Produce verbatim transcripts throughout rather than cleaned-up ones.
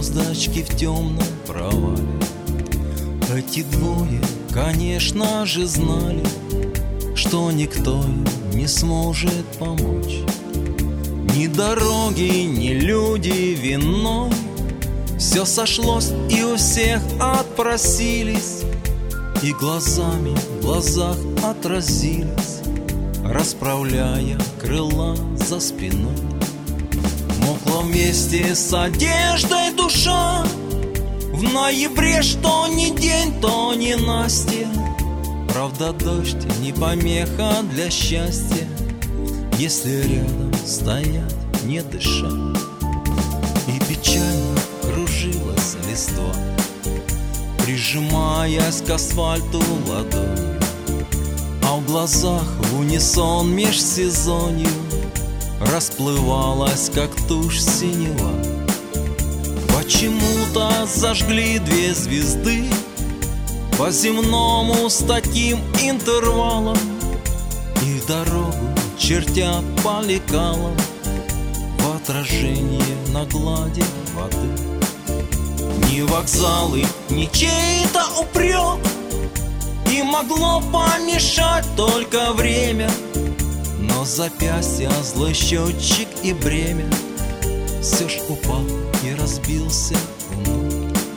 звездочки в темном провале. Эти двое, конечно же, знали, что никто им не сможет помочь. Ни дороги, ни люди виной. Все сошлось, и у всех отпросились, и глазами в глазах отразились, расправляя крыла за спиной. Мокла вместе с одеждой душа. В ноябре что ни день, то не Настя. Правда, дождь не помеха для счастья, если рядом стоять, не дыша. И печально кружилась листва, прижимаясь к асфальту ладонью, а в глазах в унисон межсезонью расплывалась, как тушь, синева. Почему-то зажгли две звезды по земному с таким интервалом, и дорогу, чертя по лекалам, в отражение на глади воды. Ни вокзалы, ни чей-то упрек, и могло помешать только время. Но запястья злой счетчик и бремя все ж упал и разбился вновь.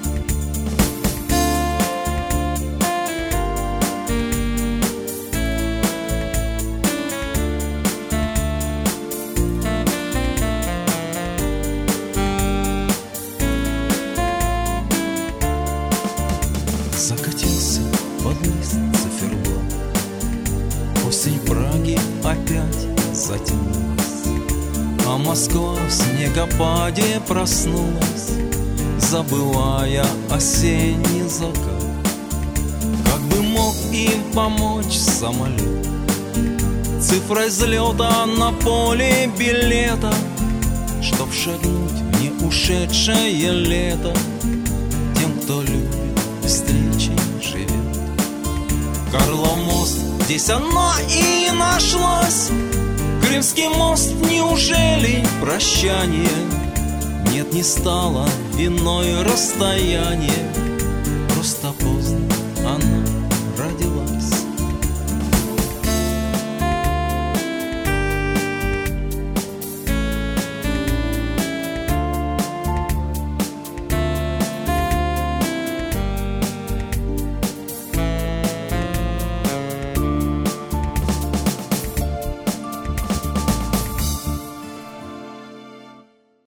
Закатился под лист циферблат, осень Праги опять затянулась, а Москва в снегопаде проснулась, забывая осенний закат. Как бы мог им помочь самолет цифрой взлета на поле билета, чтоб шагнуть в неушедшее лето тем, кто любит, встречи живет. Карлов мост, здесь она и нашлась. Крымский мост, неужели прощание? Нет, не стало виной расстояние, просто поздно она